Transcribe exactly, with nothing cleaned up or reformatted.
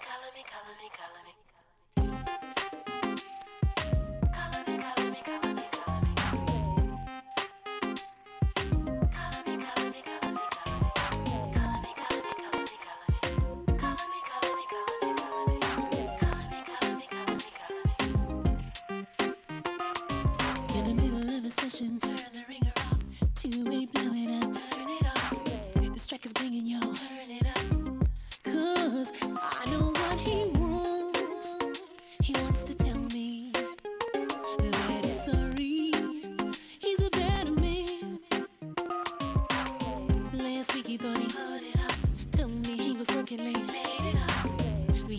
color me, color me, color me. Color me, color me, color me, color me. Color me, color me, color me, color me. Color me, color me, color me, color me. Color me, color me, color me, color me. Color me, color me, color me, color me. In the middle of a session, turn the ringer off. Two-way blowing up, turn it off. The track is bringing your